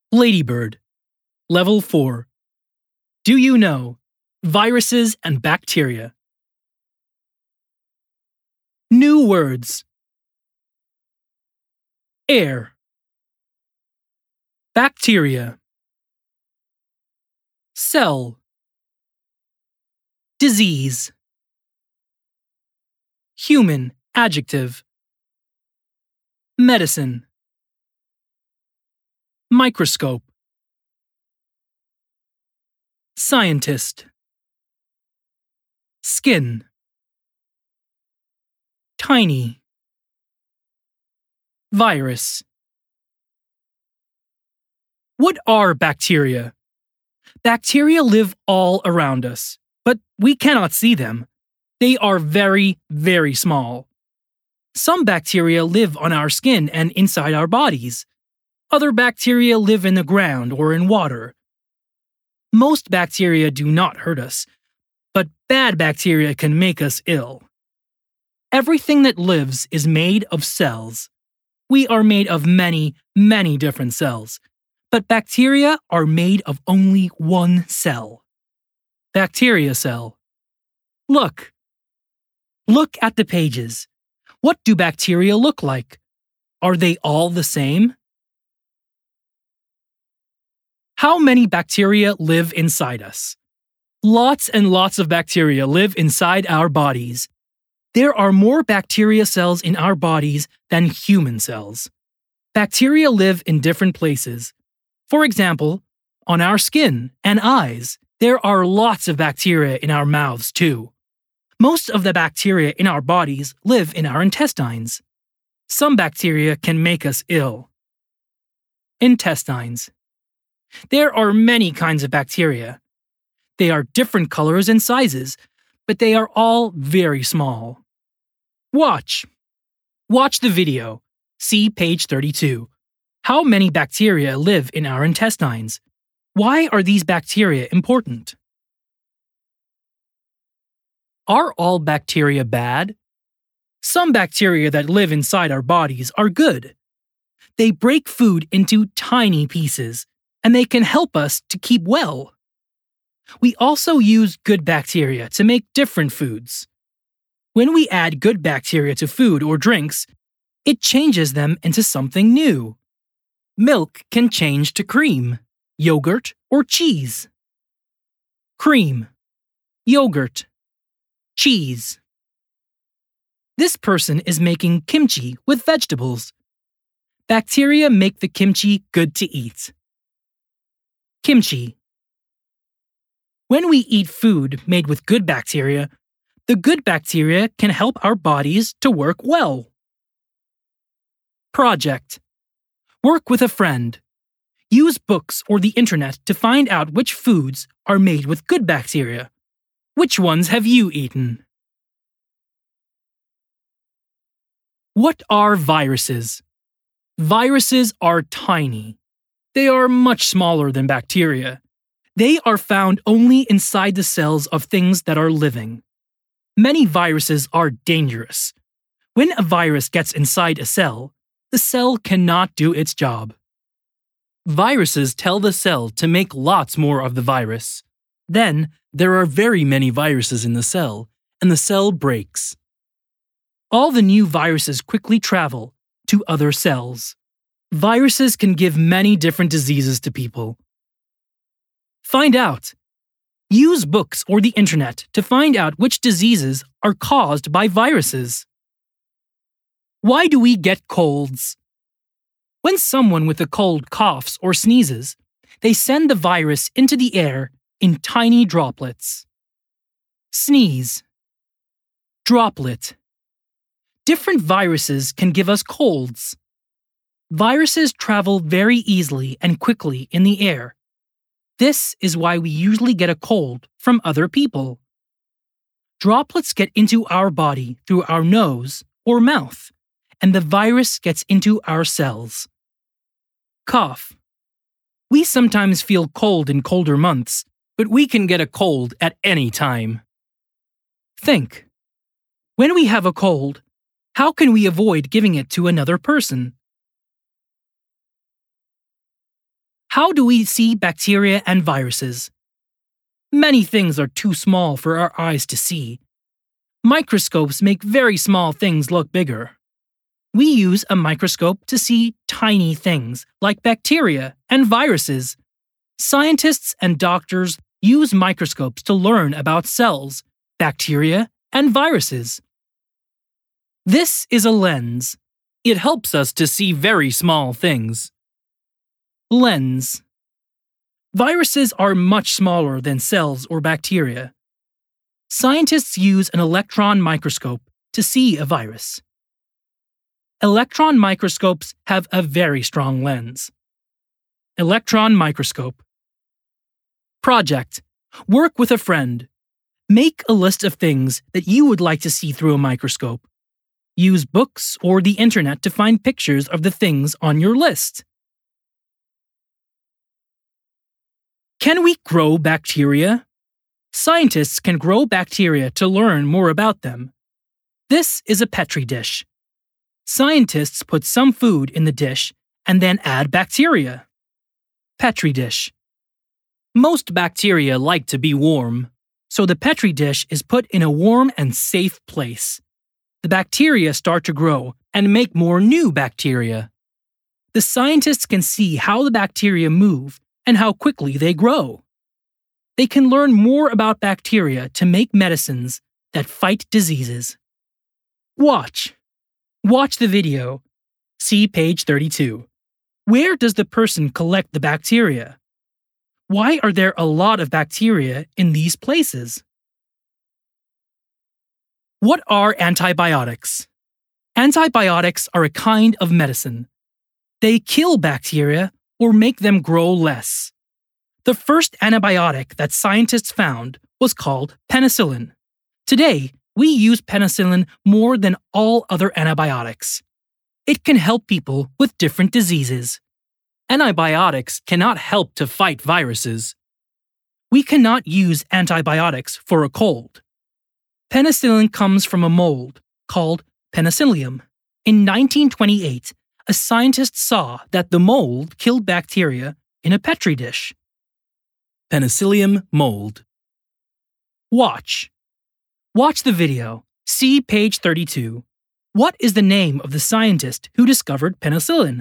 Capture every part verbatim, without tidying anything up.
Ladybird. Level four. Do you know viruses and bacteria? New words. Air. Bacteria. Cell. Disease. Human. Adjective. Medicine. Microscope. Scientist. Skin. Tiny. Virus. What are bacteria? Bacteria live all around us, but we cannot see them. They are very, very small. Some bacteria live on our skin and inside our bodies. Other bacteria live in the ground or in water. Most bacteria do not hurt us, but bad bacteria can make us ill. Everything that lives is made of cells. We are made of many, many different cells, but bacteria are made of only one cell. Bacteria cell. Look. Look at the pages. What do bacteria look like? Are they all the same? How many bacteria live inside us? Lots and lots of bacteria live inside our bodies. There are more bacteria cells in our bodies than human cells. Bacteria live in different places. For example, on our skin and eyes, there are lots of bacteria in our mouths too. Most of the bacteria in our bodies live in our intestines. Some bacteria can make us ill. Intestines. There are many kinds of bacteria. They are different colors and sizes, but they are all very small. Watch. Watch the video. See page thirty-two. How many bacteria live in our intestines? Why are these bacteria important? Are all bacteria bad? Some bacteria that live inside our bodies are good. They break food into tiny pieces, and they can help us to keep well. We also use good bacteria to make different foods. When we add good bacteria to food or drinks, it changes them into something new. Milk can change to cream, yogurt, or cheese. Cream, yogurt, cheese. This person is making kimchi with vegetables. Bacteria make the kimchi good to eat. Kimchi. When we eat food made with good bacteria, the good bacteria can help our bodies to work well. Project. Work with a friend. Use books or the internet to find out which foods are made with good bacteria. Which ones have you eaten? What are viruses? Viruses are tiny. They are much smaller than bacteria. They are found only inside the cells of things that are living. Many viruses are dangerous. When a virus gets inside a cell, the cell cannot do its job. Viruses tell the cell to make lots more of the virus. Then, there are very many viruses in the cell, and the cell breaks. All the new viruses quickly travel to other cells. Viruses can give many different diseases to people. Find out. Use books or the internet to find out which diseases are caused by viruses. Why do we get colds? When someone with a cold coughs or sneezes, they send the virus into the air in tiny droplets. Sneeze. Droplet. Different viruses can give us colds. Viruses travel very easily and quickly in the air. This is why we usually get a cold from other people. Droplets get into our body through our nose or mouth, and the virus gets into our cells. Cough. We sometimes feel cold in colder months, but we can get a cold at any time. Think. When we have a cold, how can we avoid giving it to another person? How do we see bacteria and viruses? Many things are too small for our eyes to see. Microscopes make very small things look bigger. We use a microscope to see tiny things like bacteria and viruses. Scientists and doctors use microscopes to learn about cells, bacteria, and viruses. This is a lens. It helps us to see very small things. Lens. Viruses are much smaller than cells or bacteria. Scientists use an electron microscope to see a virus. Electron microscopes have a very strong lens. Electron microscope. Project. Work with a friend. Make a list of things that you would like to see through a microscope. Use books or the internet to find pictures of the things on your list. Can we grow bacteria? Scientists can grow bacteria to learn more about them. This is a Petri dish. Scientists put some food in the dish and then add bacteria. Petri dish. Most bacteria like to be warm, so the Petri dish is put in a warm and safe place. The bacteria start to grow and make more new bacteria. The scientists can see how the bacteria move and how quickly they grow. They can learn more about bacteria to make medicines that fight diseases. Watch. Watch the video. See page thirty-two. Where does the person collect the bacteria? Why are there a lot of bacteria in these places? What are antibiotics? Antibiotics are a kind of medicine. They kill bacteria or make them grow less. The first antibiotic that scientists found was called penicillin. Today, we use penicillin more than all other antibiotics. It can help people with different diseases. Antibiotics cannot help to fight viruses. We cannot use antibiotics for a cold. Penicillin comes from a mold called Penicillium. In nineteen twenty-eight, a scientist saw that the mold killed bacteria in a Petri dish. Penicillium mold. Watch. Watch the video. See page thirty-two. What is the name of the scientist who discovered penicillin?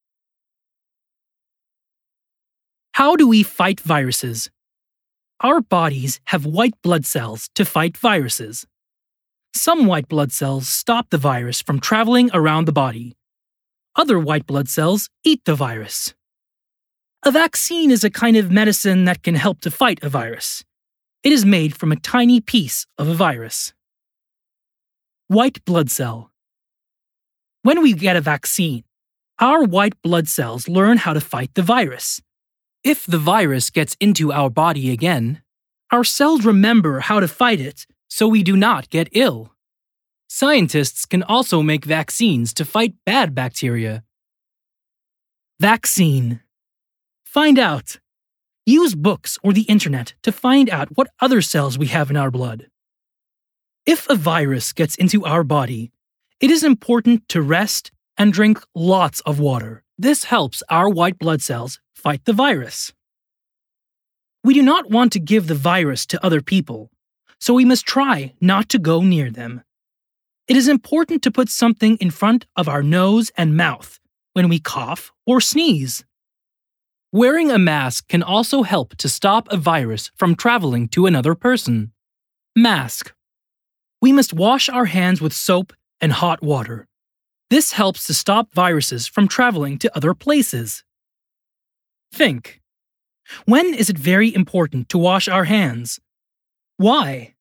How do we fight viruses? Our bodies have white blood cells to fight viruses. Some white blood cells stop the virus from traveling around the body. Other white blood cells eat the virus. A vaccine is a kind of medicine that can help to fight a virus. It is made from a tiny piece of a virus. White blood cell. When we get a vaccine, our white blood cells learn how to fight the virus. If the virus gets into our body again, our cells remember how to fight it so we do not get ill. Scientists can also make vaccines to fight bad bacteria. Vaccine. Find out. Use books or the internet to find out what other cells we have in our blood. If a virus gets into our body, it is important to rest and drink lots of water. This helps our white blood cells fight the virus. We do not want to give the virus to other people, so we must try not to go near them. It is important to put something in front of our nose and mouth when we cough or sneeze. Wearing a mask can also help to stop a virus from traveling to another person. Mask. We must wash our hands with soap and hot water. This helps to stop viruses from traveling to other places. Think. When is it very important to wash our hands? Why?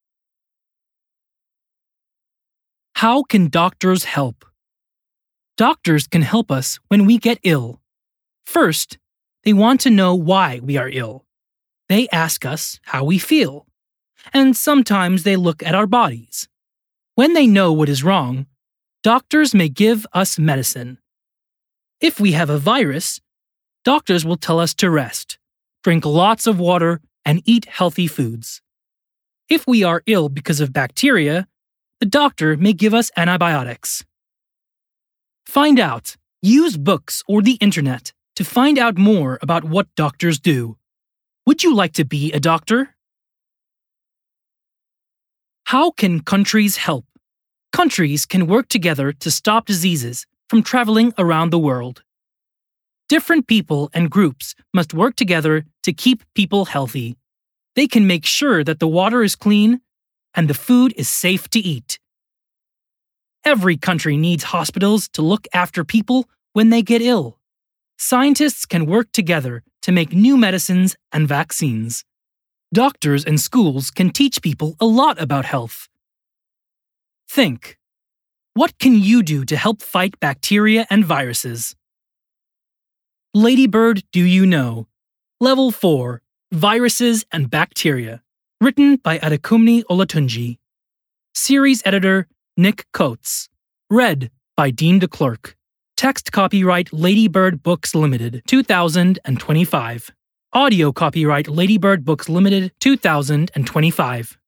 How can doctors help? Doctors can help us when we get ill. First, they want to know why we are ill. They ask us how we feel. And sometimes they look at our bodies. When they know what is wrong, doctors may give us medicine. If we have a virus, doctors will tell us to rest, drink lots of water, and eat healthy foods. If we are ill because of bacteria, the doctor may give us antibiotics. Find out. Use books or the internet to find out more about what doctors do. Would you like to be a doctor? How can countries help? Countries can work together to stop diseases from traveling around the world. Different people and groups must work together to keep people healthy. They can make sure that the water is clean and the food is safe to eat. Every country needs hospitals to look after people when they get ill. Scientists can work together to make new medicines and vaccines. Doctors and schools can teach people a lot about health. Think. What can you do to help fight bacteria and viruses? Ladybird Do You Know? Level four, Viruses and Bacteria. Written by Adekunle Olatunji. Series editor, Nick Coates. Read by Dean DeClercq. Text copyright Ladybird Books Limited, two thousand twenty-five. Audio copyright Ladybird Books Limited, two thousand twenty-five.